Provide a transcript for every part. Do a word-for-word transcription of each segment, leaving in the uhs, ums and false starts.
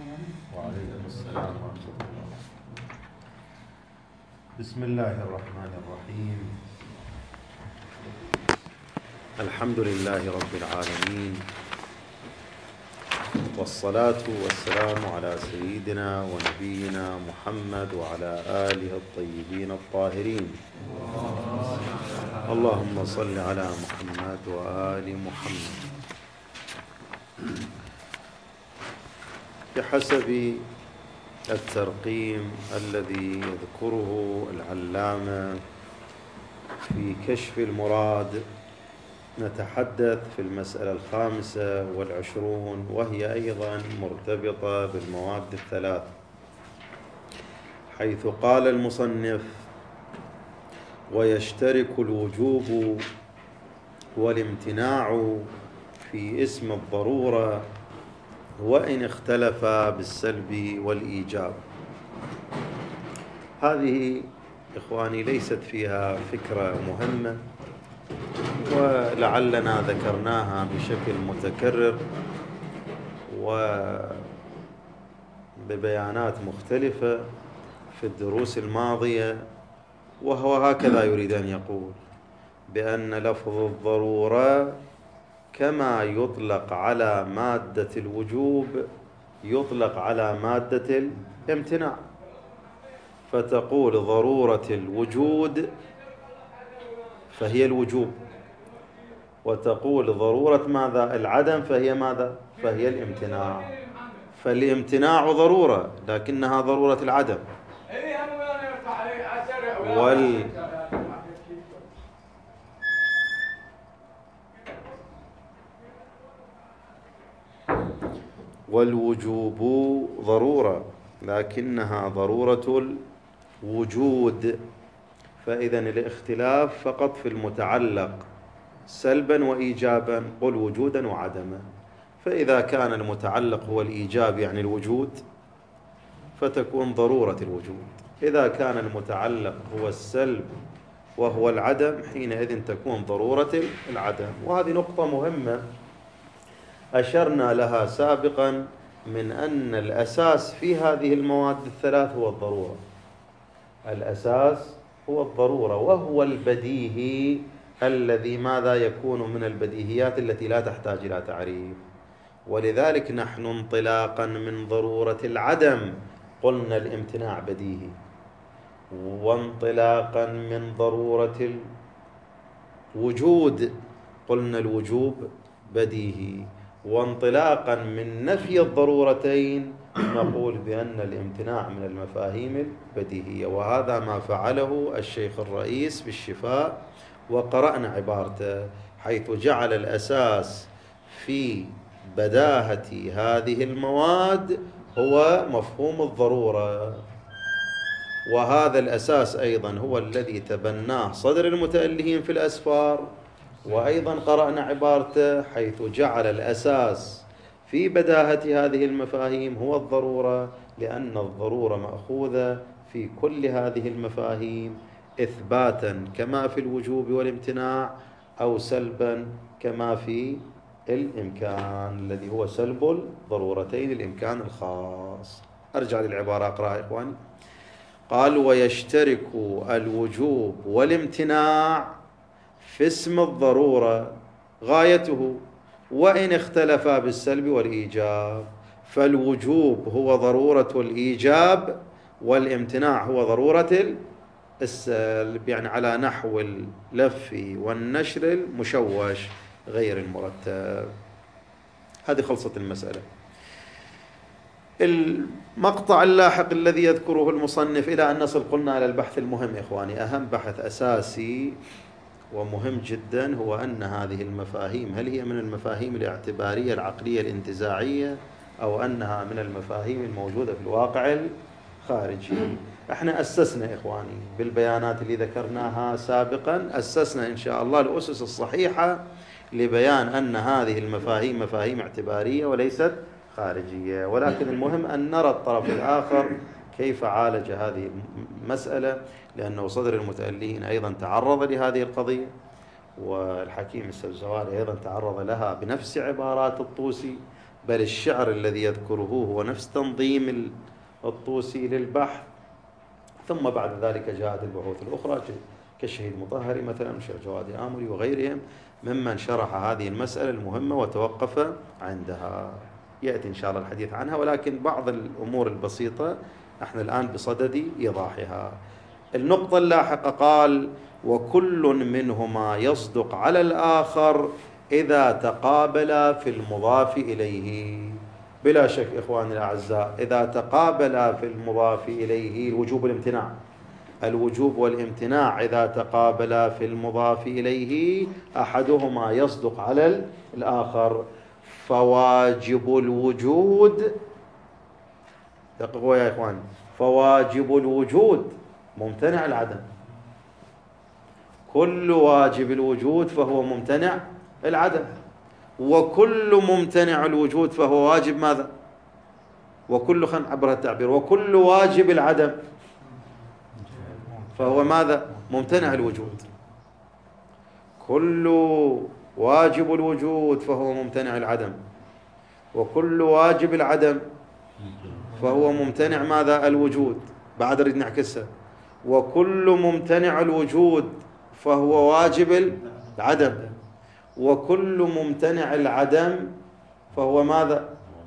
وعليكم السلام ورحمة الله. بسم الله الرحمن الرحيم. الحمد لله رب العالمين، والصلاة والسلام على سيدنا ونبينا محمد وعلى آله الطيبين الطاهرين. اللهم صل على محمد وآل محمد. بحسب الترقيم الذي يذكره العلامة في كشف المراد، نتحدث في المسألة الخامسة والعشرون، وهي أيضا مرتبطة بالمواد الثلاث، حيث قال المصنف: ويشترك الوجوب والامتناع في اسم الضرورة وإن اختلفا بالسلب والإيجاب. هذه إخواني ليست فيها فكرة مهمة، ولعلنا ذكرناها بشكل متكرر وببيانات مختلفة في الدروس الماضية. وهو هكذا يريد أن يقول بأن لفظ الضرورة كما يطلق على مادة الوجوب يطلق على مادة الامتناع، فتقول ضرورة الوجود فهي الوجوب، وتقول ضرورة ماذا؟ العدم، فهي ماذا؟ فهي الامتناع. فالامتناع ضرورة، لكنها ضرورة العدم. وال والوجوب ضرورة، لكنها ضرورة الوجود. فإذا الاختلاف فقط في المتعلق سلبا وإيجابا، قل وجودا وعدما. فإذا كان المتعلق هو الإيجاب يعني الوجود، فتكون ضرورة الوجود. إذا كان المتعلق هو السلب وهو العدم، حينئذ تكون ضرورة العدم. وهذه نقطة مهمة أشرنا لها سابقا، من أن الأساس في هذه المواد الثلاث هو الضرورة. الأساس هو الضرورة، وهو البديهي الذي ماذا يكون من البديهيات التي لا تحتاج إلى تعريف. ولذلك نحن انطلاقا من ضرورة العدم قلنا الامتناع بديهي، وانطلاقا من ضرورة الوجود قلنا الوجوب بديهي، وانطلاقا من نفي الضرورتين نقول بأن الامتناع من المفاهيم البديهية. وهذا ما فعله الشيخ الرئيس بالشفاء، وقرأنا عبارته حيث جعل الأساس في بداهة هذه المواد هو مفهوم الضرورة. وهذا الأساس أيضا هو الذي تبناه صدر المتألهين في الأسفار. وأيضا قرأنا عبارته حيث جعل الأساس في بداهة هذه المفاهيم هو الضرورة، لأن الضرورة مأخوذة في كل هذه المفاهيم إثباتا كما في الوجوب والامتناع، أو سلبا كما في الإمكان الذي هو سلب الضرورتين، الإمكان الخاص. أرجع للعبارة أقرأ إخواني. قال: ويشترك الوجوب والامتناع في اسم الضرورة غايته وإن اختلفا بالسلب والإيجاب. فالوجوب هو ضرورة الإيجاب، والامتناع هو ضرورة السلب، يعني على نحو اللف والنشر المشوش غير المرتب. هذه خلصت المسألة. المقطع اللاحق الذي يذكره المصنف إلى أن نصل قلنا على البحث المهم إخواني، أهم بحث أساسي ومهم جدا، هو أن هذه المفاهيم هل هي من المفاهيم الاعتبارية العقلية الانتزاعية، أو أنها من المفاهيم الموجودة في الواقع الخارجي. احنا أسسنا إخواني بالبيانات اللي ذكرناها سابقا، أسسنا إن شاء الله الأسس الصحيحة لبيان أن هذه المفاهيم مفاهيم اعتبارية وليست خارجية. ولكن المهم أن نرى الطرف الآخر كيف عالج هذه المسألة، لأنه صدر المتألهين أيضا تعرض لهذه القضية، والحكيم السبزواري أيضا تعرض لها بنفس عبارات الطوسي. بل الشعر الذي يذكره هو نفس تنظيم الطوسي للبحث. ثم بعد ذلك جاءت البحوث الأخرى كالشهيد مطهري مثلا والشيخ جواد آمري وغيرهم ممن شرح هذه المسألة المهمة وتوقف عندها. يأتي إن شاء الله الحديث عنها، ولكن بعض الأمور البسيطة نحن الآن بصدد إيضاحها. النقطة اللاحقة قال: وكل منهما يصدق على الآخر إذا تقابلا في المضاف إليه. بلا شك إخواني الأعزاء، إذا تقابلا في المضاف إليه الوجوب والامتناع، الوجوب والامتناع إذا تقابلا في المضاف إليه أحدهما يصدق على الآخر، فواجب الوجود، دققوا يا إخوان، فواجب الوجود ممتنع العدم. كل واجب الوجود فهو ممتنع العدم، وكل ممتنع الوجود فهو واجب ماذا؟ وكل خن عبر التعبير وكل واجب العدم فهو ماذا؟ ممتنع الوجود. كل واجب الوجود فهو ممتنع العدم، وكل واجب العدم فهو ممتنع ماذا؟ الوجود. بعد نريد نعكسها: وكل ممتنع الوجود فهو واجب العدم، وكل ممتنع العدم فهو ماذا؟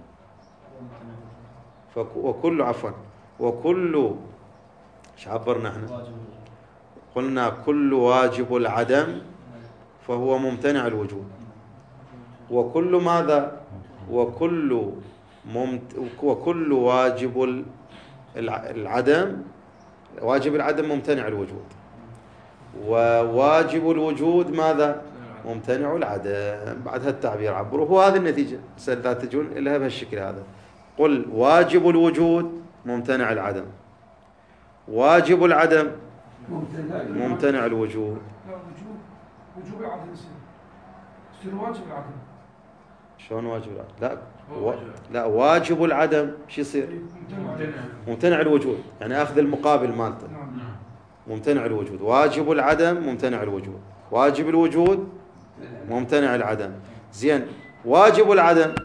وكل عفوا وكل ايش عبرنا احنا؟ قلنا كل واجب العدم فهو ممتنع الوجود، وكل ماذا؟ وكل ممت... وكل واجب العدم، واجب العدم ممتنع الوجود، وواجب الوجود ماذا؟ ممتنع العدم. بعد هالتعبير عبره، هو هذه النتيجة. لا تجون إلا بهالشكل هذا. قل واجب الوجود ممتنع العدم، واجب العدم ممتنع الوجود. لا، وجوب وجوب العدم يصير واجب العدم. شلون واجب العدم؟ لا و... لا واجب العدم شو يصير؟ ممتنع الوجود، يعني اخذ المقابل مالته. ممتنع الوجود. واجب العدم ممتنع الوجود، واجب الوجود ممتنع العدم. زين، واجب العدم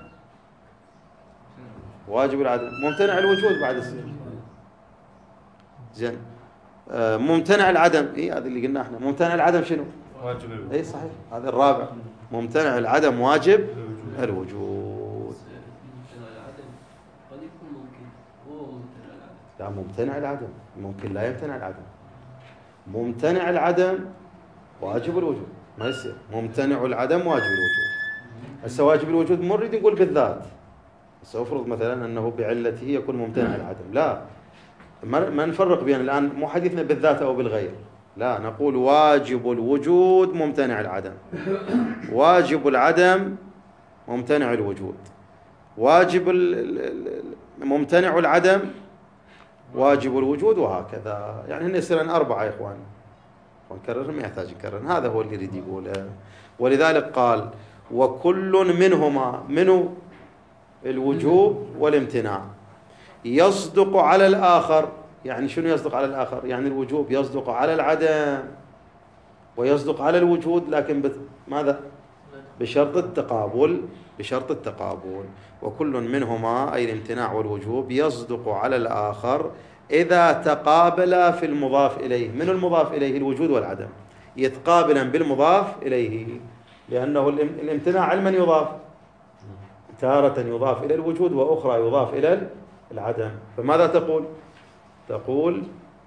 واجب العدم ممتنع الوجود بعد يصير. زين، آه ممتنع العدم، اي هذا اللي قلنا احنا. ممتنع العدم شنو؟ واجب الوجود. اي صحيح، هذا الرابع. ممتنع العدم واجب الوجود. لا، ممتنع العدم ممكن لا يمتنع العدم. ممتنع العدم واجب الوجود ما يصير. ممتنع العدم واجب الوجود. هسه واجب الوجود مو نريد نقول بالذات. هسه افرض مثلا انه بعلته يكون ممتنع العدم، لا، ما نفرق بين الان، مو حديثنا بالذات او بالغير، لا، نقول واجب الوجود ممتنع العدم، واجب العدم ممتنع الوجود، واجب ممتنع العدم واجب الوجود، وهكذا. يعني هن يصيرن أربعة يا إخوان. ونكرر ما يحتاج نكرر، هذا هو اللي يريد يقوله. ولذلك قال: وكل منهما، منه الوجوب والامتناع، يصدق على الآخر. يعني شنو يصدق على الآخر؟ يعني الوجوب يصدق على العدم ويصدق على الوجود، لكن بت... ماذا؟ بشرط التقابل، بشرط التقابل. وكل منهما أي الامتناع والوجوب يصدق على الآخر إذا تقابلا في المضاف إليه. من المضاف إليه؟ الوجود والعدم، يتقابلا بالمضاف إليه، لأنه الامتناع علما يضاف، تارة يضاف إلى الوجود وأخرى يضاف إلى العدم. فماذا تقول؟ تقول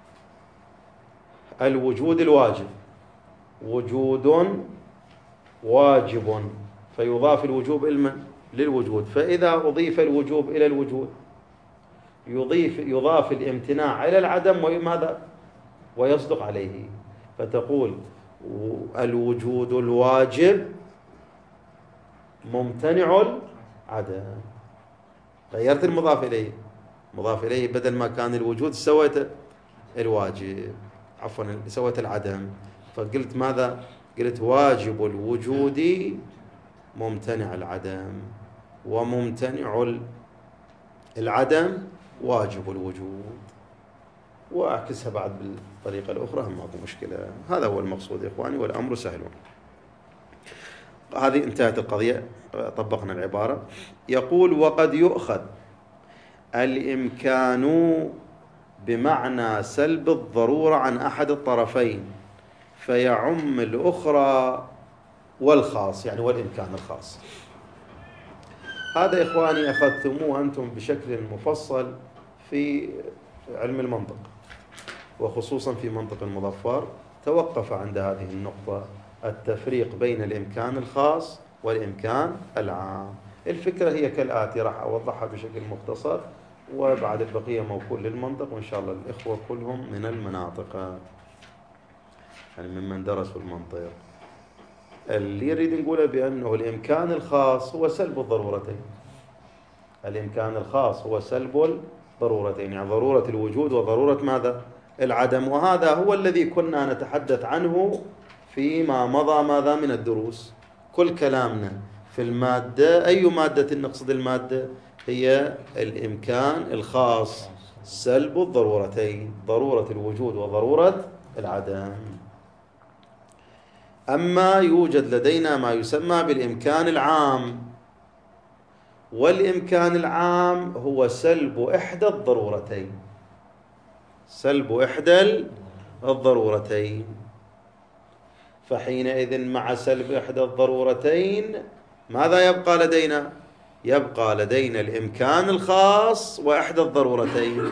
الوجود الواجب وجود واجب، فيضاف الوجوب علما للوجود. فإذا أضيف الوجوب إلى الوجود يضيف يضاف الامتناع إلى العدم، وماذا؟ ويصدق عليه. فتقول الوجود الواجب ممتنع العدم. غيرت المضاف إليه، مضاف إليه بدل ما كان الوجود سويت الواجب، عفوا سويت العدم. فقلت ماذا؟ قلت واجب الوجود ممتنع العدم، وممتنع العدم واجب الوجود. وأعكسها بعد بالطريقة الأخرى، هم ماكو مشكلة. هذا هو المقصود يا إخواني، والأمر سهل. هذه انتهت القضية، طبقنا العبارة. يقول وقد يؤخذ الإمكان بمعنى سلب الضرورة عن أحد الطرفين فيعم الأخرى والخاص، يعني والإمكان الخاص. هذا إخواني أخذتموه أنتم بشكل مفصل في علم المنطق، وخصوصا في منطق المظفر توقف عند هذه النقطة، التفريق بين الإمكان الخاص والإمكان العام. الفكرة هي كالآتي، راح أوضحها بشكل مختصر، وبعد البقية موكول للمنطق، وإن شاء الله الإخوة كلهم من المناطق، يعني ممن درسوا المنطق. اللي يريد نقوله بأنه الإمكان الخاص هو سلب الضرورتين. الإمكان الخاص هو سلب الضرورتين، يعني ضرورة الوجود وضرورة ماذا؟ العدم. وهذا هو الذي كنا نتحدث عنه فيما مضى ماذا من الدروس. كل كلامنا في المادة، أي مادة نقصد المادة؟ هي الإمكان الخاص، سلب الضرورتين، ضرورة الوجود وضرورة العدم. أما يوجد لدينا ما يسمى بالإمكان العام، والإمكان العام هو سلب إحدى الضرورتين، سلب إحدى الضرورتين. فحينئذ مع سلب إحدى الضرورتين ماذا يبقى لدينا؟ يبقى لدينا الإمكان الخاص وإحدى الضرورتين.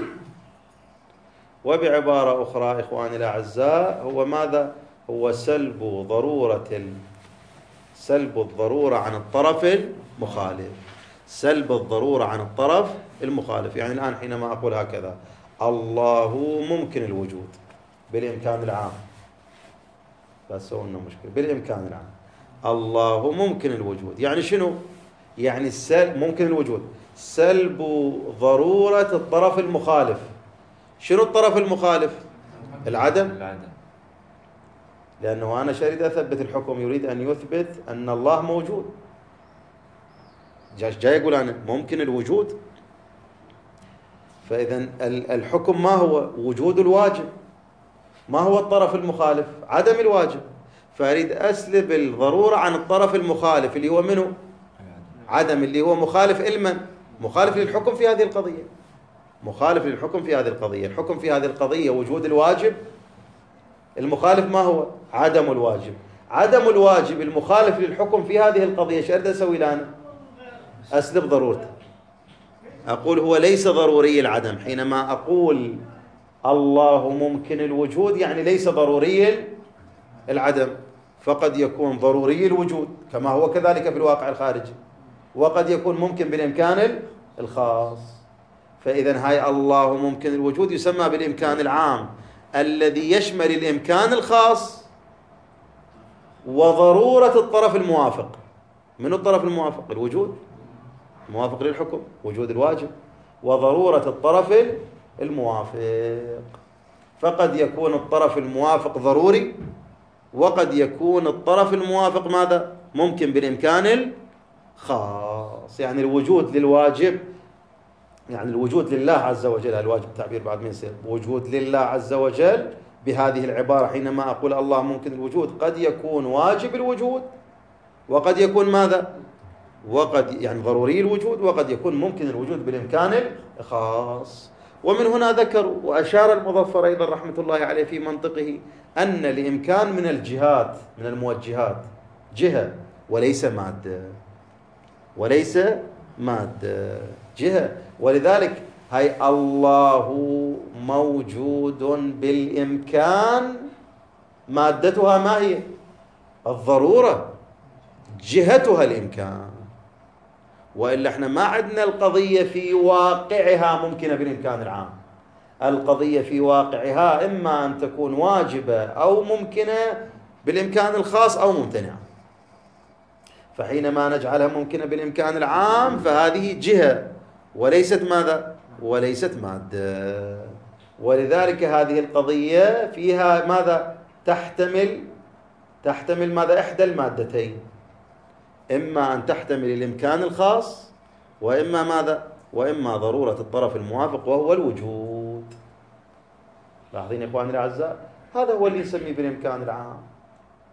وبعبارة أخرى إخواني الأعزاء، هو ماذا؟ هو سلب ضرورة ال... سلب الضرورة عن الطرف المخالف، سلب الضرورة عن الطرف المخالف. يعني الآن حينما أقول هكذا الله ممكن الوجود بالإمكان العام، لا تسوون مشكلة، بالإمكان العام الله ممكن الوجود، يعني شنو؟ يعني السلب ممكن الوجود، سلب ضرورة الطرف المخالف. شنو الطرف المخالف؟ العدم. العدم. لأنه أنا شريد أثبت الحكم يريد أن يثبت أن الله موجود، جاي يقول أنا ممكن الوجود. فإذا الحكم ما هو؟ وجود الواجب. ما هو الطرف المخالف؟ عدم الواجب. فأريد أسلب الضرورة عن الطرف المخالف اللي هو منه؟ عدم، اللي هو مخالف إلمن؟ مخالف للحكم في هذه القضية، مخالف للحكم في هذه القضية. الحكم في هذه القضية وجود الواجب، المخالف ما هو؟ عدم الواجب. عدم الواجب المخالف للحكم في هذه القضية، ايش أريد أسوي الآن؟ أسلب ضرورته. أقول هو ليس ضروري العدم. حينما أقول الله ممكن الوجود يعني ليس ضروري العدم، فقد يكون ضروري الوجود كما هو كذلك في الواقع الخارجي، وقد يكون ممكن بالإمكان الخاص. فإذا هاي الله ممكن الوجود يسمى بالإمكان العام الذي يشمل الإمكان الخاص وضرورة الطرف الموافق. من الطرف الموافق؟ الوجود، موافق للحكم، وجود الواجب، وضرورة الطرف الموافق. فقد يكون الطرف الموافق ضروري، وقد يكون الطرف الموافق ماذا؟ ممكن بالإمكان الخاص. يعني الوجود للواجب، يعني الوجود لله عز وجل، الواجب تعبير بعد ما يصير وجود لله عز وجل بهذه العبارة. حينما أقول الله ممكن الوجود قد يكون واجب الوجود، وقد يكون ماذا؟ وقد يعني ضروري الوجود، وقد يكون ممكن الوجود بالإمكان الخاص. ومن هنا ذكروا وأشار المظفر أيضا رحمة الله عليه في منطقه أن الإمكان من الجهات، من الموجهات، جهة وليس مادة، وليس مادة، جهة. ولذلك هاي الله موجود بالإمكان، مادتها ما هي؟ الضرورة، جهتها الإمكان. وإلا احنا ما عندنا القضية في واقعها ممكنة بالإمكان العام، القضية في واقعها إما أن تكون واجبة أو ممكنة بالإمكان الخاص أو ممتنعة. فحينما نجعلها ممكنة بالإمكان العام فهذه جهة وليست ماذا؟ وليست مادة. ولذلك هذه القضية فيها ماذا؟ تحتمل تحتمل ماذا؟ إحدى المادتين، إما أن تحتمل الإمكان الخاص، وإما ماذا؟ وإما ضرورة الطرف الموافق وهو الوجود. لاحظين إخواني الأعزاء، هذا هو اللي نسميه بالإمكان العام.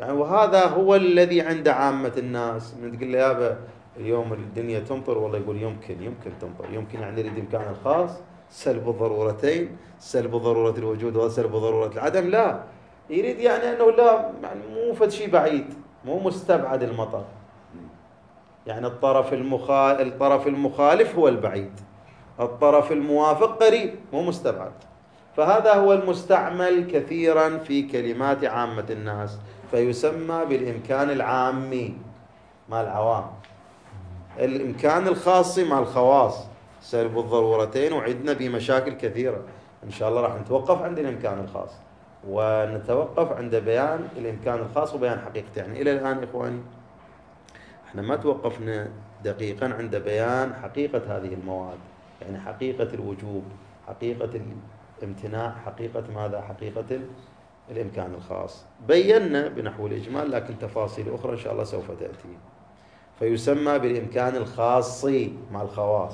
يعني وهذا هو الذي عند عامة الناس. من تقول له يابا اليوم الدنيا تمطر، والله يقول يمكن يمكن تمطر، يمكن يعني يريد إمكان الخاص، سلب الضرورتين، سلب ضرورة الوجود وسلب ضرورة العدم. لا، يريد يعني أنه لا، يعني مو فد شيء بعيد، مو مستبعد المطر، يعني الطرف المخالف الطرف المخالف هو البعيد، الطرف الموافق قريب مو مستبعد. فهذا هو المستعمل كثيرا في كلمات عامة الناس، فيسمى بالإمكان العامي مع العوام، الإمكان الخاصي مع الخواص، سلب الضرورتين. وعدنا بمشاكل كثيرة إن شاء الله راح نتوقف عند الإمكان الخاص، ونتوقف عند بيان الإمكان الخاص وبيان حقيقته. يعني إلى الآن إخواني احنا ما توقفنا دقيقا عند بيان حقيقة هذه المواد، يعني حقيقة الوجوب، حقيقة الامتناع، حقيقة ماذا؟ حقيقة الإمكان الخاص. بينا بنحو الإجمال، لكن تفاصيل أخرى إن شاء الله سوف تأتي. فيسمى بالإمكان الخاصي مع الخواص،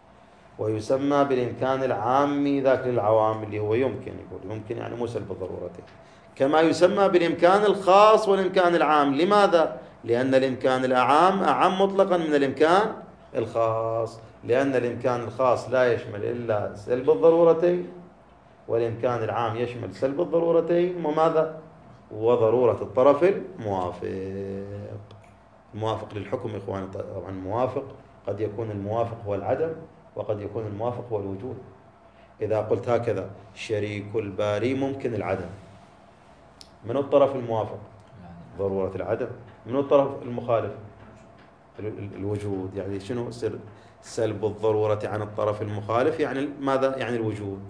ويسمى بالإمكان العامي ذاك للعوام اللي هو يمكن، يقول يمكن يعني مو سلب الضرورتين. كما يسمى بالإمكان الخاص والإمكان العام. لماذا؟ لأن الإمكان العام أعم مطلقا من الإمكان الخاص، لأن الإمكان الخاص لا يشمل إلا سلب الضرورتين، والإمكان العام يشمل سلب الضرورتين وماذا؟ وضرورة الطرف الموافق. الموافق للحكم إخواني طبعا موافق، قد يكون الموافق هو العدم، وقد يكون الموافق هو الوجود. إذا قلت هكذا شريك الباري ممكن العدم، من الطرف الموافق؟ ضرورة العدم. من الطرف المخالف؟ الوجود. يعني شنو سر سلب الضرورة عن الطرف المخالف؟ يعني ماذا؟ يعني الوجود.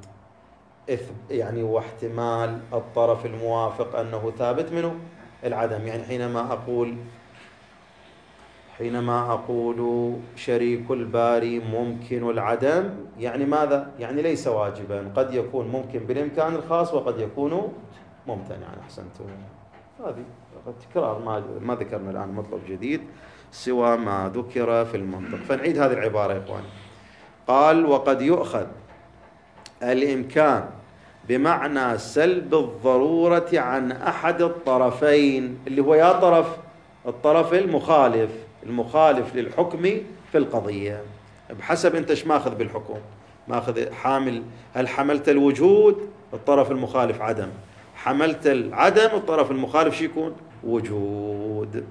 يعني واحتمال الطرف الموافق أنه ثابت منه العدم. يعني حينما أقول حينما أقول شريك الباري ممكن العدم، يعني ماذا؟ يعني ليس واجبا، قد يكون ممكن بالإمكان الخاص وقد يكون ممتنعا. أحسنتم. هذه تكرار، ما ما ذكرنا الآن مطلب جديد سوى ما ذكر في المنطق. فنعيد هذه العبارة يا إخواني. قال وقد يؤخذ الإمكان بمعنى سلب الضرورة عن أحد الطرفين، اللي هو يا طرف الطرف المخالف، المخالف للحكم في القضية، بحسب أنت ايش ماخذ بالحكم. ماخذ حامل، هل حملت الوجود الطرف المخالف عدم، حملت العدم الطرف المخالف شو يكون؟ وجود.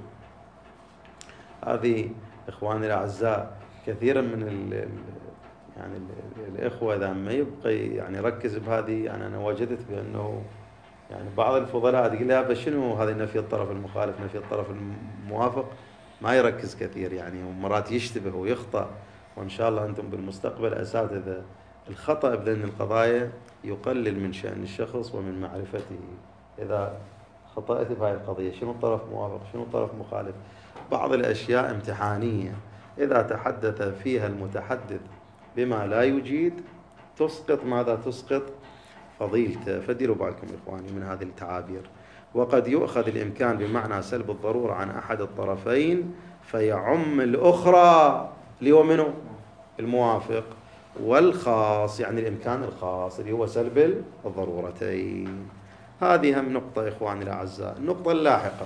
هذه إخواني الأعزاء كثيرا من ال يعني الإخوة إذا ما يبقى يعني يركز بهذه، يعني أنا وجدت بأنه يعني بعض الفضلاء تقول لها شنو هذا نفي الطرف المخالف، نفي الطرف الموافق، ما يركز كثير يعني، ومرات يشتبه ويخطأ. وإن شاء الله أنتم بالمستقبل أساتذة. الخطأ بذن القضايا يقلل من شأن الشخص ومن معرفته. إذا خطأت بهذه القضية شنو الطرف موافق شنو الطرف مخالف، بعض الأشياء امتحانية إذا تحدث فيها المتحدث بما لا يجيد تسقط ماذا؟ تسقط فضيلته. فديروا بالكم إخواني من هذه التعابير. وقد يؤخذ الإمكان بمعنى سلب الضرورة عن أحد الطرفين فيعم الأخرى اللي هو منه الموافق، والخاص يعني الإمكان الخاص اللي هو سلب الضرورتين. هذه هم نقطة إخواني الأعزاء. النقطة اللاحقة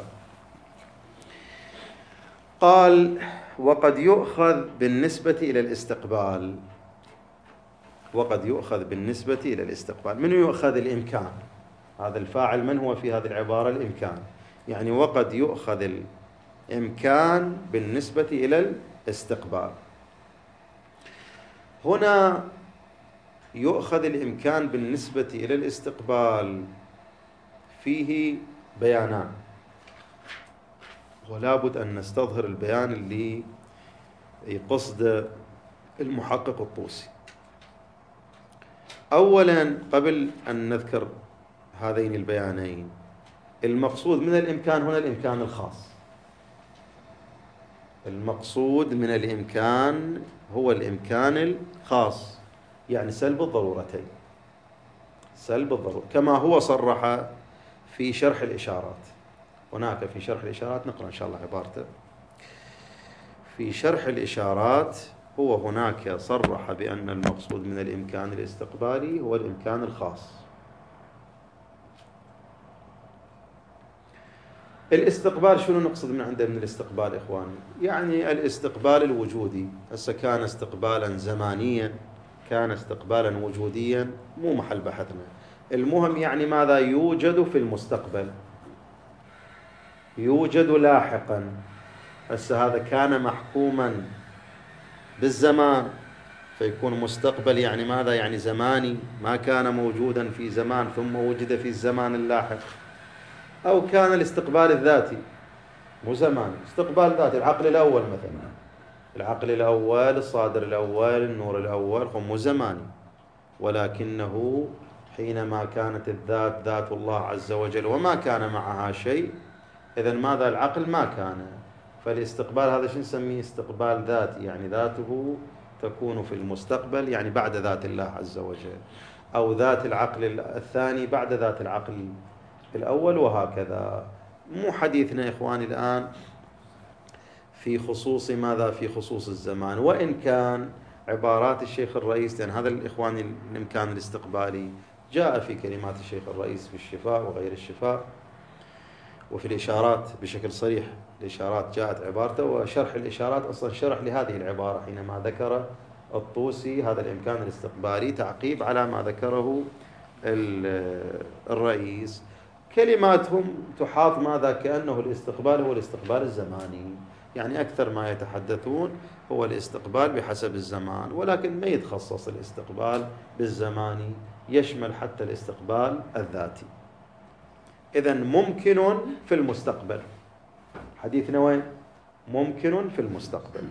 قال وقد يؤخذ بالنسبة إلى الاستقبال. وقد يؤخذ بالنسبة إلى الاستقبال. من يؤخذ الإمكان؟ هذا الفاعل من هو في هذه العبارة؟ الإمكان. يعني وقد يؤخذ الإمكان بالنسبة إلى الاستقبال. هنا يؤخذ الإمكان بالنسبة إلى الاستقبال فيه بيانان، ولا بد أن نستظهر البيان اللي يقصد المحقق الطوسي. أولا قبل أن نذكر هذين البيانين، المقصود من الإمكان هنا الإمكان الخاص. المقصود من الإمكان هو الإمكان الخاص، يعني سلب الضرورتين، سلب الضرورة كما هو صرح في شرح الإشارات. هناك في شرح الإشارات نقرأ إن شاء الله عبارته. في شرح الإشارات هو هناك صرح بأن المقصود من الإمكان الاستقبالي هو الإمكان الخاص. الاستقبال شنو نقصد من عنده من الاستقبال إخواني؟ يعني الاستقبال الوجودي. هسه كان استقبالا زمانيا، كان استقبالا وجوديا، مو محل بحثنا. المهم يعني ماذا يوجد في المستقبل، يوجد لاحقا. هسه هذا كان محكوما بالزمان فيكون مستقبل، يعني ماذا؟ يعني زماني، ما كان موجودا في زمان ثم وجد في الزمان اللاحق. أو كان الاستقبال الذاتي، مو زماني، استقبال ذاتي. العقل الأول مثلا، العقل الأول، الصادر الأول، النور الأول، مو زماني، ولكنه حينما كانت الذات ذات الله عز وجل وما كان معها شيء، إذن ماذا؟ العقل ما كان. فالاستقبال هذا شو نسميه؟ استقبال ذاتي، يعني ذاته تكون في المستقبل، يعني بعد ذات الله عز وجل، أو ذات العقل الثاني بعد ذات العقل الأول، وهكذا. مو حديثنا إخواني الآن في خصوص ماذا؟ في خصوص الزمان. وإن كان عبارات الشيخ الرئيس، لأن هذا الإخواني الإمكان الاستقبالي جاء في كلمات الشيخ الرئيس في الشفاء وغير الشفاء، وفي الإشارات بشكل صريح. الإشارات جاءت عبارته، وشرح الإشارات أصلا شرح لهذه العبارة حينما ذكر الطوسي هذا الإمكان الاستقبالي تعقيب على ما ذكره الرئيس. كلماتهم تحاط ماذا؟ كأنه الاستقبال هو الاستقبال الزماني، يعني أكثر ما يتحدثون هو الاستقبال بحسب الزمان، ولكن ما يتخصص الاستقبال بالزماني، يشمل حتى الاستقبال الذاتي. إذن ممكن في المستقبل، حديثنا وين؟ ممكن في المستقبل.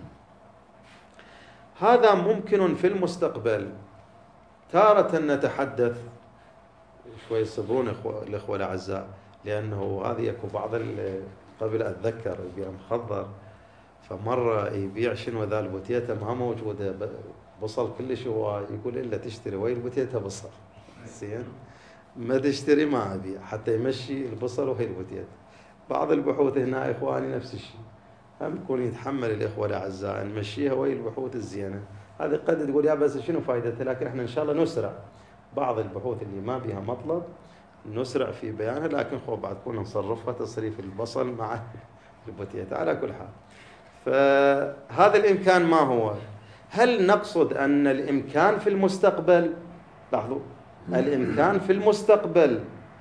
هذا ممكن في المستقبل تارة نتحدث شوي، صبرون الإخوة الأعزاء، لأنه هذه يكو بعض قبل أتذكر يبيع مخضر، فمرة يبيع شنو ذا البوتيتا ما موجودة، بصل كلش هواي، يقول إلا تشتري وين البوتيتا بصل زين، ما تشتري ما أبيع، حتى يمشي البصل وهي البوتيتا. بعض البحوث هنا إخواني نفس الشيء، هم يكون يتحمل الإخوة الأعزاء نمشيها وهي البحوث الزينة، هذه قد تقول يا بس شنو فائدتها، لكن احنا إن شاء الله نسرع بعض البحوث اللي ما بها مطلب نسرع في بيانها، لكن خو بعد كنا نصرفها تصريف البصل مع البوتيتا على كل حال. فهذا الإمكان ما هو؟ هل نقصد أن الإمكان في المستقبل؟ لاحظوا، الإمكان في المستقبل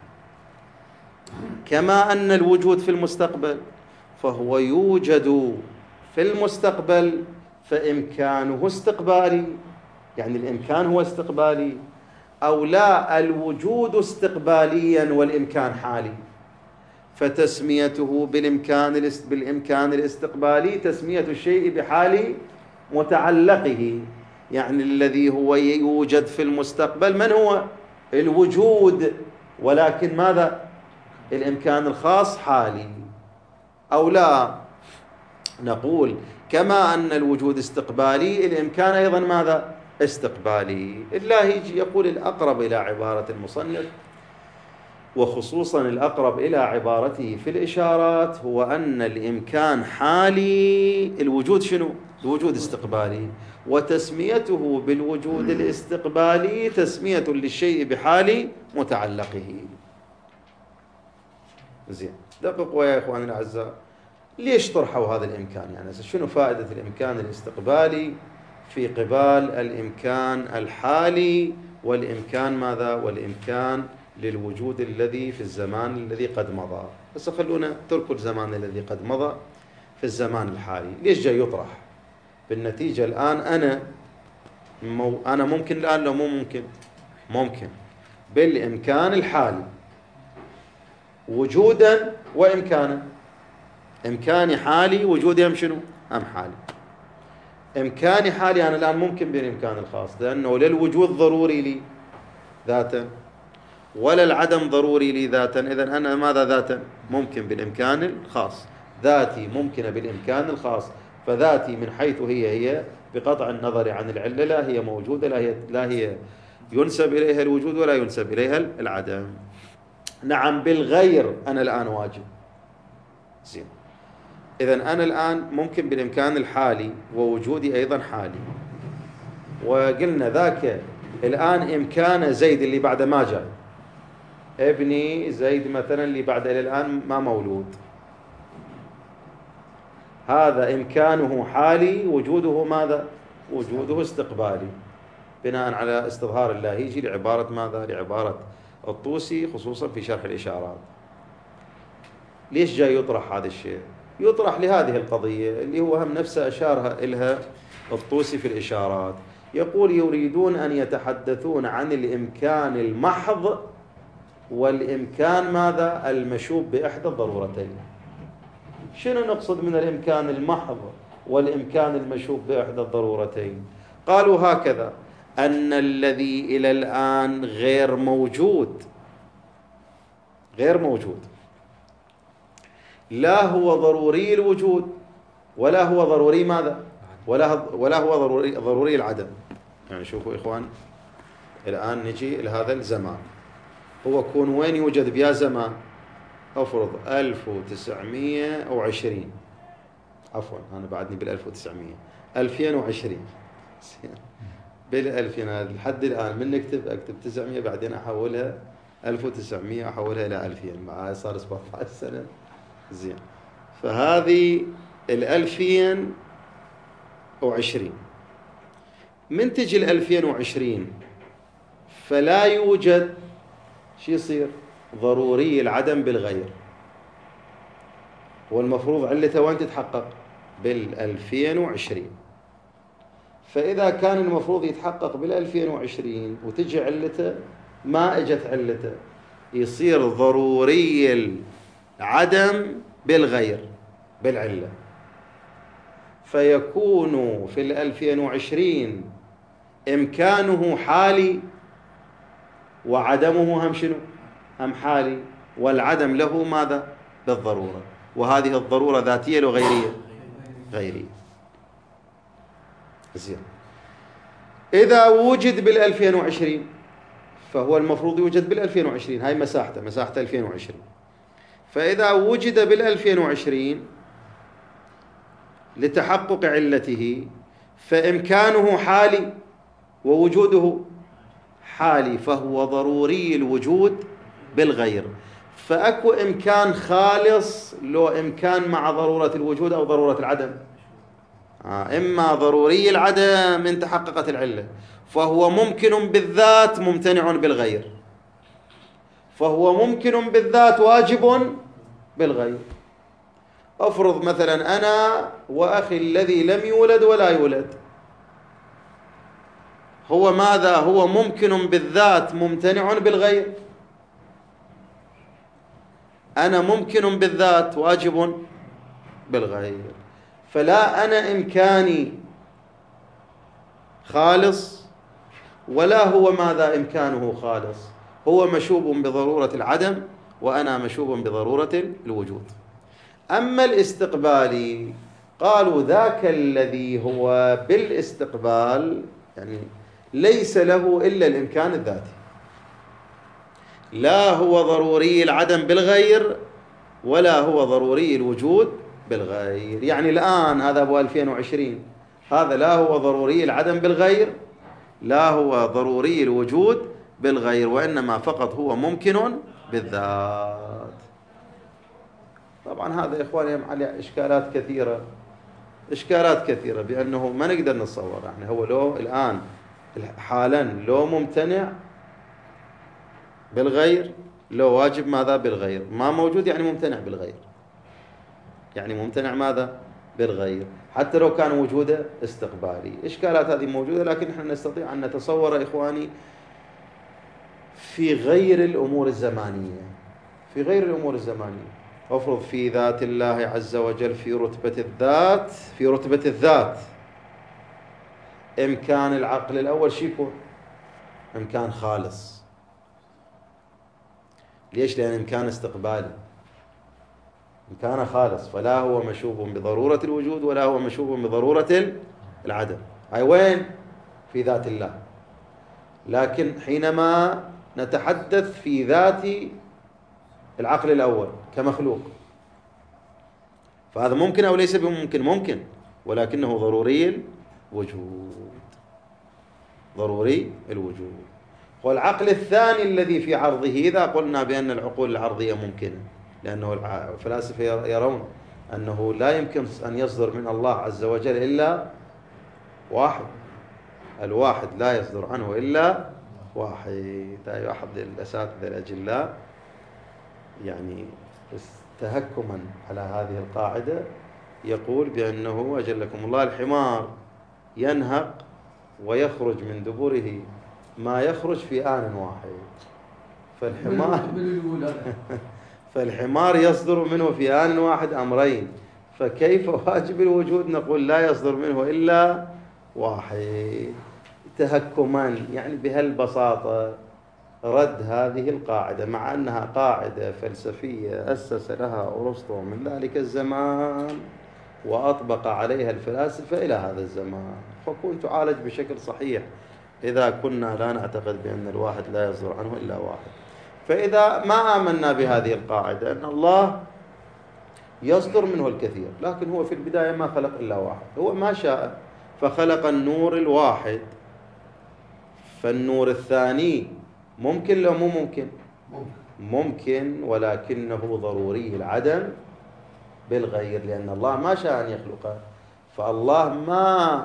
كما أن الوجود في المستقبل، فهو يوجد في المستقبل فإمكانه استقبالي، يعني الإمكان هو استقبالي، أو لا الوجود استقباليا والإمكان حالي، فتسميته بالإمكان بالإمكان الاستقبالي تسمية الشيء بحال متعلقه، يعني الذي هو يوجد في المستقبل من هو؟ الوجود، ولكن ماذا؟ الإمكان الخاص حالي. أو لا نقول كما أن الوجود استقبالي الإمكان أيضا ماذا؟ استقبالي. الله يجي يقول الأقرب إلى عبارة المصنف، وخصوصا الأقرب إلى عبارته في الإشارات، هو أن الإمكان حالي، الوجود شنو؟ الوجود استقبالي، وتسميته بالوجود الاستقبالي تسمية للشيء بحال متعلقه. زين، دققوا يا إخواني الأعزاء، ليش طرحوا هذا الإمكان؟ يعني شنو فائدة الإمكان الاستقبالي في قبال الإمكان الحالي والإمكان ماذا؟ والإمكان للوجود الذي في الزمان الذي قد مضى. بس خلونا تركوا الزمان الذي قد مضى في الزمان الحالي. ليش جاي يطرح؟ بالنتيجة الآن أنا مو أنا ممكن الآن لو مو ممكن؟ ممكن بالإمكان الحالي وجودا وإمكانا. إمكاني حالي، وجودي أم شنو؟ أم حالي. إمكاني حالي أنا الآن ممكن بالإمكان الخاص، لأنه لا الوجود ضروري لي ذاتا ولا العدم ضروري لي ذاتا، إذن أنا ماذا ذاتا؟ ممكن بالإمكان الخاص. ذاتي ممكنة بالإمكان الخاص، فذاتي من حيث هي هي بقطع النظر عن العلة لا هي موجودة، لا هي, لا هي ينسب إليها الوجود ولا ينسب إليها العدم. نعم بالغير أنا الآن واجب. زين، إذن أنا الآن ممكن بالإمكان الحالي ووجودي أيضا حالي، وقلنا ذاك الآن إمكان زيد اللي بعد ما جاء، ابني زيد مثلا اللي بعد إلى الآن ما مولود، هذا إمكانه حالي، وجوده ماذا؟ وجوده استقبالي، بناء على استظهار اللاهيجي لعبارة ماذا؟ لعبارة الطوسي خصوصا في شرح الإشارات. ليش جاي يطرح هذا الشيء؟ يطرح لهذه القضية اللي هو هم نفسه أشارها إلها الطوسي في الإشارات. يقول يريدون أن يتحدثون عن الإمكان المحض والإمكان ماذا؟ المشوب بإحدى الضرورتين. شنو نقصد من الإمكان المحض والإمكان المشوب بإحدى الضرورتين؟ قالوا هكذا: أن الذي إلى الآن غير موجود، غير موجود، لا هو ضروري الوجود ولا هو ضروري ماذا؟ ولا ولا هو ضروري ضروري العدم. يعني شوفوا إخوان، الآن نجي إلى هذا الزمان، هو كون وين يوجد بيا زمان؟ أفرض ألف وتسعمية وعشرين، عفوا أنا بعدني بالألف وتسعمية، ألفين وعشرين، بالألفين لحد الآن من نكتب أكتب تسعمية، بعدين أحولها ألف وتسعمية، أحولها إلى ألفين، معاي صار سبعة عشر سنة. زين، فهذه الألفين وعشرين، من تجي الألفين وعشرين فلا يوجد شو يصير؟ ضروري العدم بالغير، والمفروض علته وين تتحقق؟ بالألفين وعشرين. فإذا كان المفروض يتحقق بالألفين وعشرين وتجي علته ما اجت علته، يصير ضروري العدم بالغير بالعلة، فيكون في الألفين وعشرين إمكانه حالي وعدمه هم شنو؟ هم حالي، والعدم له ماذا؟ بالضرورة، وهذه الضرورة ذاتية لو غيرية؟ غيرية. زين، إذا وجد بالألفين وعشرين فهو المفروض يوجد بالألفين وعشرين، هاي مساحته مساحة ألفين وعشرين. فإذا وجد بالألفين وعشرين لتحقق علته فإمكانه حالي ووجوده حالي، فهو ضروري الوجود بالغير. فأكو إمكان خالص لو إمكان مع ضرورة الوجود أو ضرورة العدم. آه إما ضروري العدم إن تحققت العلة، فهو ممكن بالذات ممتنع بالغير، فهو ممكن بالذات واجب بالغير. أفرض مثلا أنا وأخي الذي لم يولد ولا يولد، هو ماذا؟ هو ممكن بالذات ممتنع بالغير. أنا ممكن بالذات واجب بالغير، فلا أنا إمكاني خالص ولا هو ماذا؟ إمكانه خالص، هو مشوب بضرورة العدم وأنا مشوب بضرورة الوجود. أما الاستقبالي قالوا ذاك الذي هو بالاستقبال يعني ليس له إلا الإمكان الذاتي، لا هو ضروري العدم بالغير ولا هو ضروري الوجود بالغير. يعني الآن هذا أبو ألفين وعشرين، هذا لا هو ضروري العدم بالغير لا هو ضروري الوجود بالغير، وإنما فقط هو ممكن بالذات. طبعا هذا إخواني عليه إشكالات كثيرة، إشكالات كثيرة بأنه ما نقدر نتصور. يعني هو لو الآن حالا لو ممتنع بالغير، لو واجب ماذا؟ بالغير، ما موجود يعني ممتنع بالغير، يعني ممتنع ماذا؟ بالغير، حتى لو كان وجوده استقبالي. إشكالات هذه موجودة، لكن نحن نستطيع أن نتصور إخواني في غير الأمور الزمانية، في غير الأمور الزمانية. أفرض في ذات الله عز وجل في رتبة الذات، في رتبة الذات إمكان العقل الأول شو يكون؟ إمكان خالص. ليش؟ لأن إمكان استقبالي، إمكان خالص، فلا هو مشوب بضرورة الوجود ولا هو مشوب بضرورة العدم. هاي وين؟ في ذات الله. لكن حينما نتحدث في ذات العقل الأول كمخلوق، فهذا ممكن أو ليس بممكن؟ ممكن، ولكنه ضروري الوجود، ضروري الوجود. والعقل الثاني الذي في عرضه، إذا قلنا بأن العقول العرضية ممكنة، لأنه الفلاسفة يرون أنه لا يمكن أن يصدر من الله عز وجل إلا واحد، الواحد لا يصدر عنه إلا واحد. هذا أحد الأساتذة الأجلاء يعني تهكما على هذه القاعدة يقول بأنه أجلكم الله الحمار ينهق ويخرج من دبره ما يخرج في آن واحد، فالحمار فالحمار يصدر منه في آن واحد أمرين، فكيف واجب الوجود نقول لا يصدر منه إلا واحد؟ تهكما يعني بهالبساطة رد هذه القاعدة، مع أنها قاعدة فلسفية أسس لها أرسطو من ذلك الزمان وأطبق عليها الفلاسفة إلى هذا الزمان، فكنت تعالج بشكل صحيح إذا كنا لا نعتقد بأن الواحد لا يصدر عنه إلا واحد. فإذا ما آمنا بهذه القاعدة أن الله يصدر منه الكثير، لكن هو في البداية ما خلق إلا واحد، هو ما شاء فخلق النور الواحد، فالنور الثاني ممكن لو مو ممكن؟ ممكن، ولكنه ضروري العدم بالغير، لأن الله ما شاء أن يخلقه، فالله ما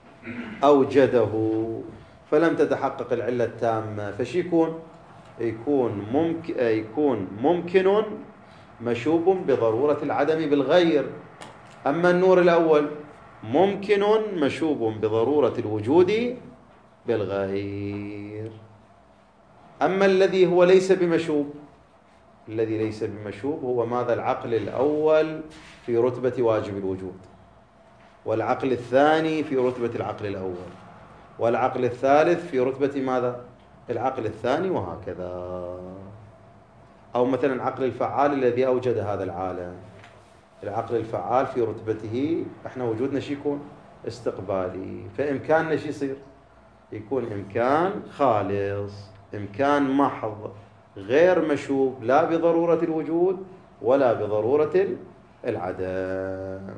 أوجده فلم تتحقق العلة التامة، فشي يكون يكون ممكن يكون ممكن مشوب بضرورة العدم بالغير. أما النور الأول ممكن مشوب بضرورة الوجود بالغير. أما الذي هو ليس بمشوب، الذي ليس بمشوب هو ماذا؟ العقل الأول في رتبة واجب الوجود، والعقل الثاني في رتبة العقل الأول، والعقل الثالث في رتبة ماذا؟ العقل الثاني، وهكذا. أو مثلا العقل الفعال الذي أوجد هذا العالم، العقل الفعال في رتبته احنا وجودنا شي يكون استقبالي، فإمكاننا شي يصير؟ يكون إمكان خالص، إمكان محض غير مشوب لا بضرورة الوجود ولا بضرورة العدم.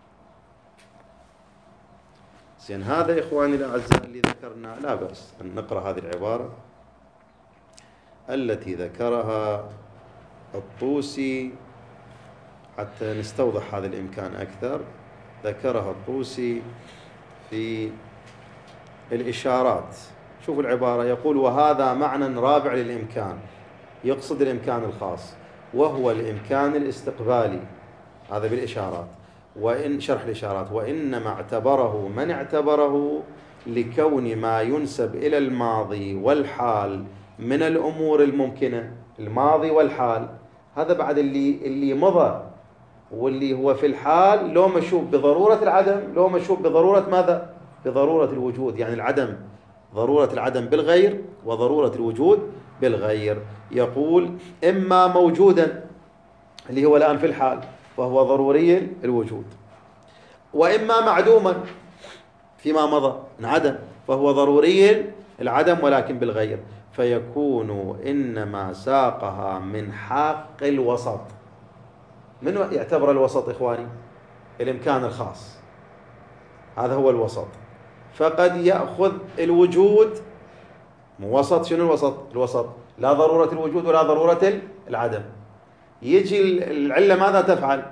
زين، هذا إخواني الأعزاء اللي ذكرنا، لا بأس أن نقرأ هذه العبارة التي ذكرها الطوسي حتى نستوضح هذا الإمكان أكثر. ذكرها الطوسي في الإشارات. شوفوا العبارة، يقول: وهذا معنى رابع للإمكان، يقصد الإمكان الخاص، وهو الإمكان الاستقبالي، هذا بالإشارات. وإن شرح الإشارات: وإنما اعتبره من اعتبره لكون ما ينسب إلى الماضي والحال من الأمور الممكنة. الماضي والحال هذا بعد اللي اللي مضى، واللي هو في الحال لو مشوب بضرورة العدم، لو مشوب بضرورة ماذا؟ بضرورة الوجود. يعني العدم ضرورة العدم بالغير وضرورة الوجود بالغير. يقول: إما موجودا اللي هو الآن في الحال فهو ضروري الوجود، وإما معدوما فيما مضى انعدم فهو ضروري العدم ولكن بالغير، فيكون إنما ساقها من حق الوسط. من يعتبر الوسط إخواني؟ الإمكان الخاص، هذا هو الوسط. فقد يأخذ الوجود وسط. شنو الوسط؟ الوسط لا ضرورة الوجود ولا ضرورة العدم. يجي العلة ماذا تفعل؟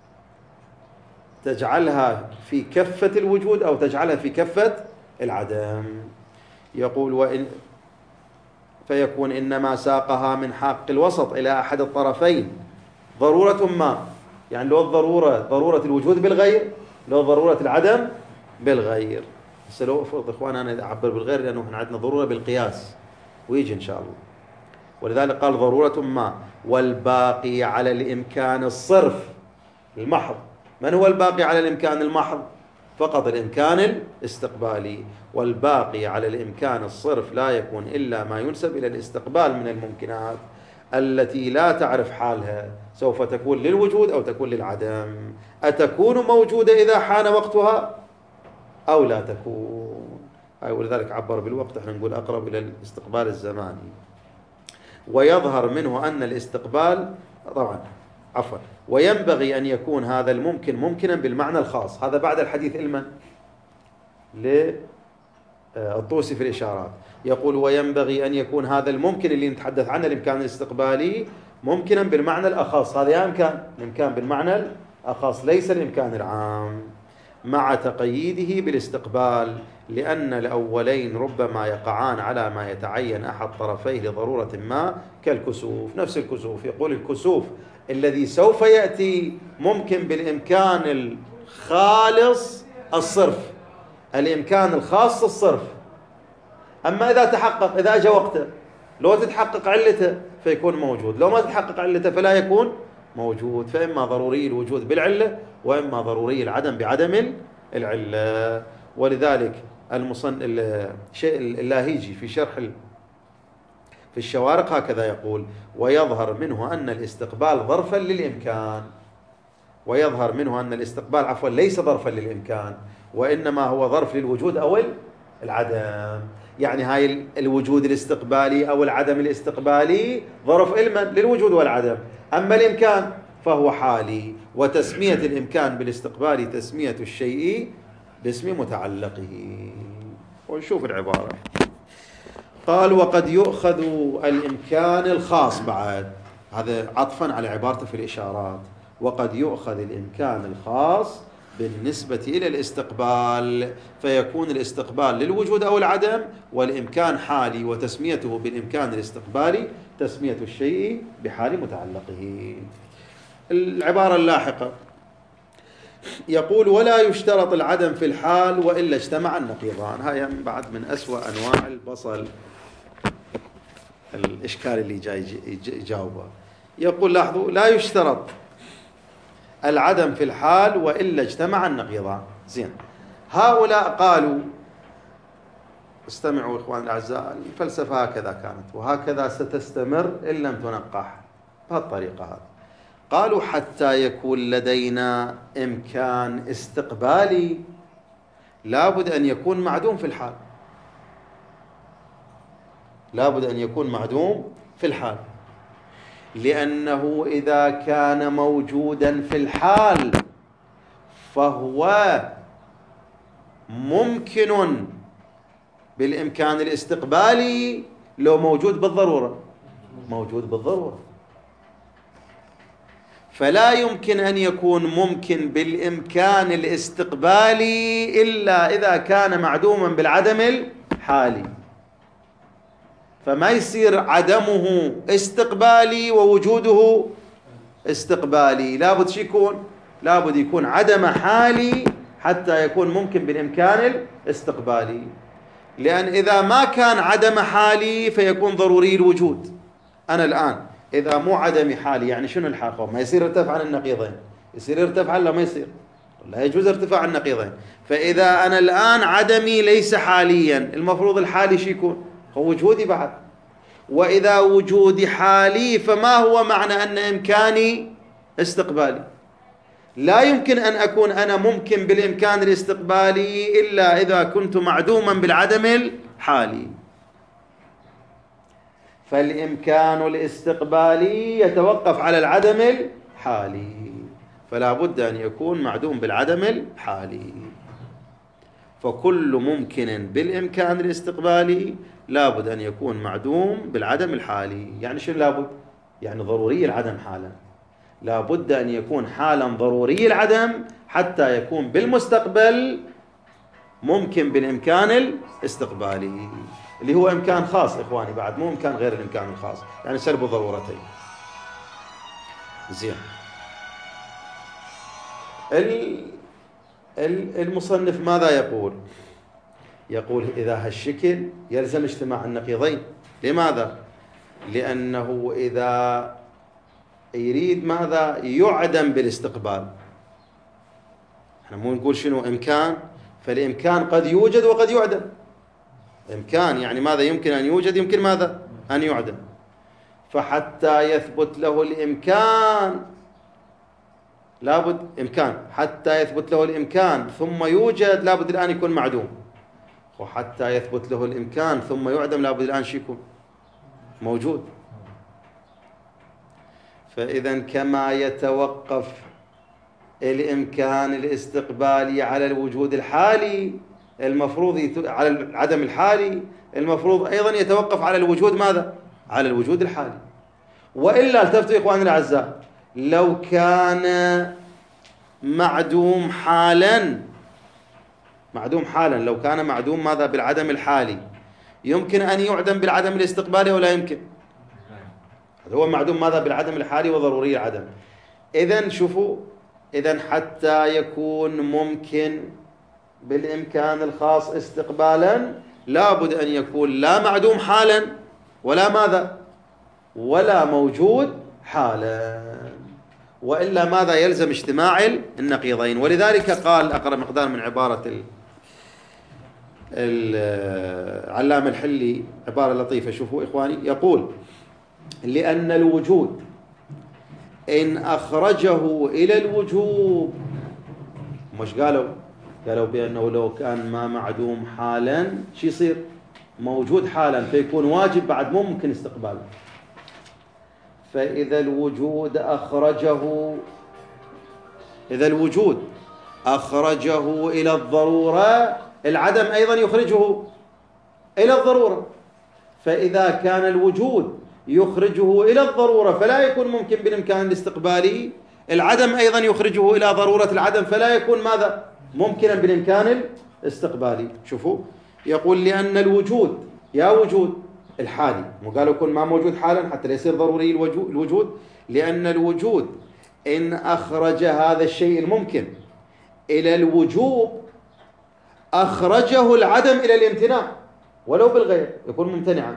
تجعلها في كفة الوجود أو تجعلها في كفة العدم. يقول: وإن فيكون إنما ساقها من حق الوسط إلى أحد الطرفين ضرورة ما، يعني لو الضرورة ضرورة الوجود بالغير، لو ضرورة العدم بالغير. بس لو أفرض إخوان أنا أعبر بالغير لأنه إحنا عندنا ضرورة بالقياس ويجي إن شاء الله، ولذلك قال ضرورة ما، والباقي على الإمكان الصرف المحض. من هو الباقي على الإمكان المحض؟ فقط الإمكان الاستقبالي. والباقي على الإمكان الصرف لا يكون إلا ما ينسب إلى الاستقبال من الممكنات التي لا تعرف حالها، سوف تكون للوجود أو تكون للعدم. أتكون موجودة إذا حان وقتها أو لا تكون؟ أي ولذلك عبر بالوقت، احنا نقول أقرب إلى الاستقبال الزماني. ويظهر منه أن الاستقبال طبعا عفوا وينبغي أن يكون هذا الممكن ممكنا بالمعنى الخاص. هذا بعد الحديث إلمن للطوسي في الإشارات. يقول: وينبغي أن يكون هذا الممكن اللي نتحدث عنه الإمكان الاستقبالي ممكنا بالمعنى الأخص. هذا يا إمكان الإمكان بالمعنى أخص، ليس الإمكان العام، مع تقييده بالاستقبال، لأن الأولين ربما يقعان على ما يتعين أحد طرفيه لضرورة ما، كالكسوف. نفس الكسوف، يقول الكسوف الذي سوف يأتي ممكن بالإمكان الخالص الصرف، الإمكان الخاص الصرف. أما إذا تحقق، إذا أجى وقته، لو تتحقق علته فيكون موجود، لو ما تتحقق علته فلا يكون موجود. فإما ضروري الوجود بالعلة، وإما ضروري العدم بعدم العلة. ولذلك المصن الشيء اللاهيجي في شرح في الشوارق هكذا يقول: ويظهر منه أن الاستقبال ظرفا للإمكان، ويظهر منه أن الاستقبال عفوا ليس ظرفا للإمكان، وإنما هو ظرف للوجود أو العدم. يعني هاي الوجود الاستقبالي أو العدم الاستقبالي ظرف علما للوجود والعدم، أما الإمكان فهو حالي، وتسمية الإمكان بالاستقبالي تسمية الشيء باسم متعلقه. ونشوف العبارة. قال: وقد يؤخذ الإمكان الخاص، بعد هذا عطفا على عبارته في الإشارات، وقد يؤخذ الإمكان الخاص بالنسبة إلى الاستقبال، فيكون الاستقبال للوجود أو العدم، والإمكان حالي، وتسميته بالإمكان الاستقبالي تسمية الشيء بحال متعلقه. العبارة اللاحقة يقول: ولا يشترط العدم في الحال وإلا اجتمع النقيضان. هاي بعد من أسوأ أنواع البصل، الإشكال اللي جاي يجاوبه. يقول لاحظوا: لا يشترط العدم في الحال وإلا اجتمع النقيضان. زين، هؤلاء قالوا، استمعوا إخوان الأعزاء، الفلسفة هكذا كانت وهكذا ستستمر إن لم تنقح بهالطريقة هذه. قالوا: حتى يكون لدينا إمكان استقبالي لابد أن يكون معدوم في الحال، لابد أن يكون معدوم في الحال، لأنه إذا كان موجودا في الحال فهو ممكن بالإمكان الاستقبالي لو موجود بالضرورة، موجود بالضرورة. فلا يمكن أن يكون ممكن بالإمكان الاستقبالي إلا إذا كان معدوما بالعدم الحالي. فما يصير عدمه استقبالي ووجوده استقبالي، لابد شو يكون؟ لابد يكون عدم حالي حتى يكون ممكن بالإمكان الاستقبالي. لأن إذا ما كان عدم حالي فيكون ضروري الوجود. أنا الآن إذا مو عدم حالي، يعني شنو الحاقة؟ ما يصير ارتفع عن النقيضين، يصير يرتفع لا ما يصير، لا يجوز ارتفاع النقيضين. فإذا أنا الآن عدمي ليس حاليا، المفروض الحالي شو يكون؟ هو وجودي بعد. وإذا وجودي حالي فما هو معنى أن إمكاني استقبالي؟ لا يمكن أن أكون أنا ممكن بالإمكان الاستقبالي إلا إذا كنت معدوما بالعدم الحالي. فالإمكان الاستقبالي يتوقف على العدم الحالي، فلا بد أن يكون معدوم بالعدم الحالي. فكل ممكن بالإمكان الاستقبالي لابد أن يكون معدوم بالعدم الحالي. يعني شنو لابد؟ يعني ضروري العدم حالا، لابد أن يكون حالا ضروري العدم حتى يكون بالمستقبل ممكن بالإمكان الاستقبالي، اللي هو إمكان خاص إخواني بعد، مو إمكان غير الإمكان الخاص، يعني سلب ضرورتين. زين، المصنف ماذا يقول؟ يقول: إذا هالشكل يلزم اجتماع النقيضين. لماذا؟ لأنه إذا يريد ماذا؟ يعدم بالاستقبال. احنا مو نقول شنو إمكان، فالإمكان قد يوجد وقد يعدم. إمكان يعني ماذا؟ يمكن أن يوجد، يمكن ماذا؟ أن يعدم. فحتى يثبت له الإمكان لابد إمكان، حتى يثبت له الإمكان ثم يوجد لابد الآن يكون معدوم، وحتى يثبت له الإمكان ثم يعدم لابد الآن شو يكون؟ موجود. فإذا كما يتوقف الإمكان الاستقبالي على الوجود الحالي، المفروض على العدم الحالي، المفروض أيضا يتوقف على الوجود ماذا؟ على الوجود الحالي. وإلا التفتوا إخواني الأعزاء، لو كان معدوم حالا، معدوم حالا، لو كان معدوم ماذا بالعدم الحالي يمكن أن يعدم بالعدم الاستقبالي ولا يمكن؟ هو معدوم ماذا بالعدم الحالي وضروري العدم. إذن شوفوا، إذن حتى يكون ممكن بالإمكان الخاص استقبالا لابد أن يكون لا معدوم حالا ولا ماذا ولا موجود حالا، وإلا ماذا يلزم اجتماع النقيضين. ولذلك قال أقرأ مقدار من عبارة العلامة الحلي، عبارة لطيفة. شوفوا إخواني، يقول: لأن الوجود إن أخرجه إلى الوجوب، مش قالوا قالوا بأنه لو كان ما معدوم حالا شو يصير؟ موجود حالا، فيكون واجب بعد مو ممكن استقباله. فإذا الوجود أخرجه إذا الوجود أخرجه إلى الضرورة، العدم أيضا يخرجه إلى الضرورة. فإذا كان الوجود يخرجه إلى الضرورة فلا يكون ممكن بالإمكان الاستقبالي، العدم أيضا يخرجه إلى ضرورة العدم فلا يكون ماذا؟ ممكنا بالإمكان الاستقبالي. شوفوا، يقول: لأن الوجود، يا وجود الحالي، مو قالوا يكون ما موجود حالا حتى لا يصير ضروري الوجود. لأن الوجود إن أخرج هذا الشيء الممكن إلى الوجوب أخرجه العدم إلى الامتناع ولو بالغير، يكون ممتنعا.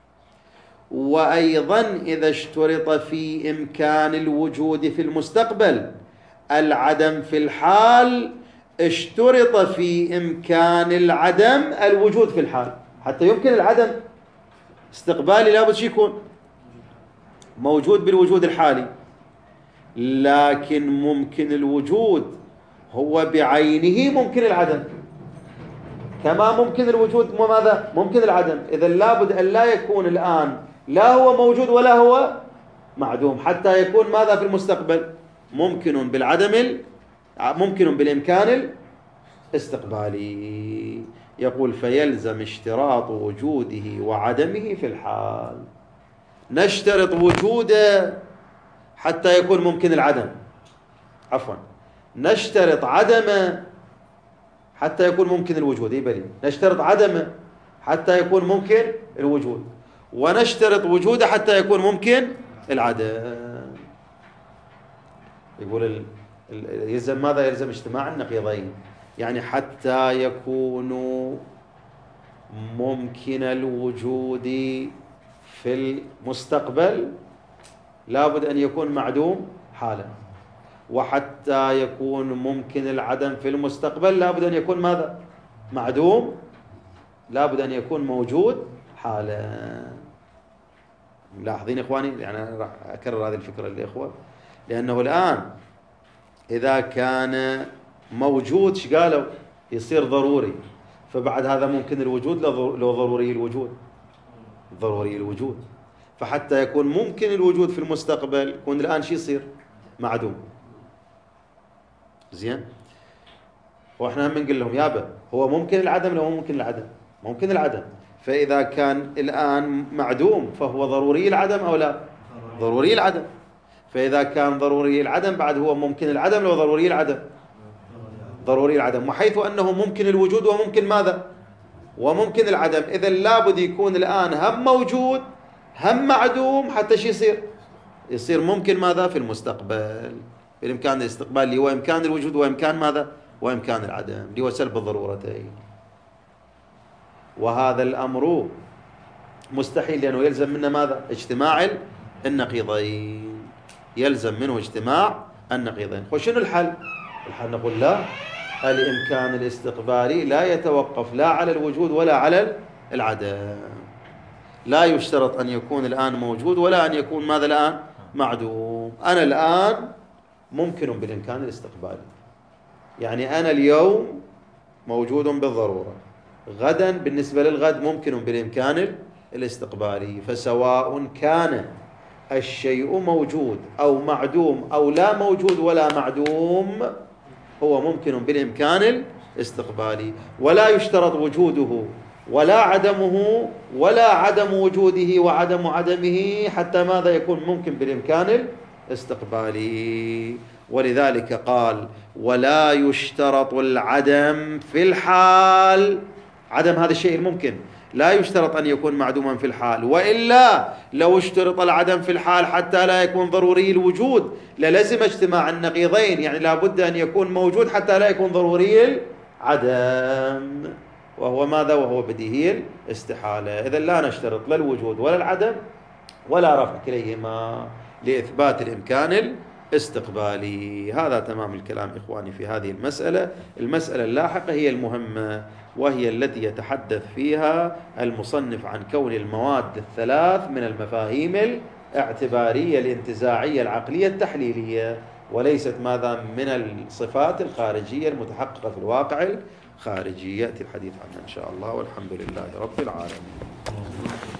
وأيضا إذا اشترط في إمكان الوجود في المستقبل العدم في الحال، اشترط في إمكان العدم الوجود في الحال. حتى يمكن العدم استقبالي لابد شي يكون موجود بالوجود الحالي، لكن ممكن الوجود هو بعينه ممكن العدم، كما ممكن الوجود ماذا؟ ممكن العدم. إذا لابد أن لا يكون الآن لا هو موجود ولا هو معدوم حتى يكون ماذا في المستقبل؟ ممكن بالعدم، ممكن بالإمكان الاستقبالي. يقول: فيلزم اشتراط وجوده وعدمه في الحال. نشترط وجوده حتى يكون ممكن العدم، عفوا نشترط عدمه حتى يكون ممكن الوجود. يبالي نشترط عدمه حتى يكون ممكن الوجود، ونشترط وجوده حتى يكون ممكن العدم. يقول ال... ال... يلزم ماذا؟ يلزم اجتماع النقيضين، يعني حتى يكونوا ممكن الوجود في المستقبل لابد أن يكون معدوم حالا، وحتى يكون ممكن العدم في المستقبل لابد أن يكون ماذا؟ معدوم، لابد أن يكون موجود حالا. ملاحظين إخواني؟ يعني أنا راح أكرر هذه الفكرة للإخوة، لأنه الآن إذا كان موجود ايش قالوا؟ يصير ضروري، فبعد هذا ممكن الوجود لو ضروري الوجود، ضروري الوجود. فحتى يكون ممكن الوجود في المستقبل يكون الآن شو يصير؟ معدوم. زين؟ واحنا هم نقول لهم يابا هو ممكن العدم لو ممكن العدم؟ ممكن العدم. فإذا كان الآن معدوم فهو ضروري العدم أو لا؟ ضروري العدم. فإذا كان ضروري العدم بعد هو ممكن العدم لو ضروري العدم؟ ضروري العدم. وحيث أنه ممكن الوجود وممكن ماذا؟ وممكن العدم، إذا لابد يكون الآن هم موجود هم معدوم حتى شو يصير؟ يصير ممكن ماذا؟ في المستقبل، بالإمكان الاستقبال اللي هو إمكان الوجود وإمكان ماذا؟ وإمكان العدم، اللي هو سلب الضرورتين. وهذا الأمر مستحيل، لأنه يلزم منه ماذا؟ اجتماع النقيضين، يلزم منه اجتماع النقيضين. وشنو الحل؟ الحل نقول لا، الإمكان الاستقبالي لا يتوقف لا على الوجود ولا على العدم، لا يشترط أن يكون الآن موجود ولا أن يكون ماذا الآن؟ معدوم. أنا الآن ممكن بالإمكان الاستقبالي، يعني أنا اليوم موجود بالضرورة، غدا بالنسبة للغد ممكن بالإمكان الاستقبالي. فسواء كان الشيء موجود أو معدوم أو لا موجود ولا معدوم هو ممكن بالإمكان الاستقبالي، ولا يشترط وجوده ولا عدمه ولا عدم وجوده وعدم عدمه حتى ماذا؟ يكون ممكن بالإمكان الاستقبالي. ولذلك قال ولا يشترط العدم في الحال. عدم هذا الشيء الممكن لا يشترط أن يكون معدوما في الحال، وإلا لو اشترط العدم في الحال حتى لا يكون ضروري الوجود للزم اجتماع النقيضين، يعني لا بد أن يكون موجود حتى لا يكون ضروري العدم، وهو ماذا؟ وهو بديهي الاستحالة. إذن لا نشترط لا الوجود ولا العدم ولا رفع كليهما لإثبات الإمكان الاستقبالي. هذا تمام الكلام إخواني في هذه المسألة. المسألة اللاحقة هي المهمة، وهي التي يتحدث فيها المصنف عن كون المواد الثلاث من المفاهيم الاعتبارية الانتزاعية العقلية التحليلية، وليست ماذا؟ من الصفات الخارجية المتحققة في الواقع الخارجي. يأتي الحديث عنها إن شاء الله، والحمد لله رب العالمين.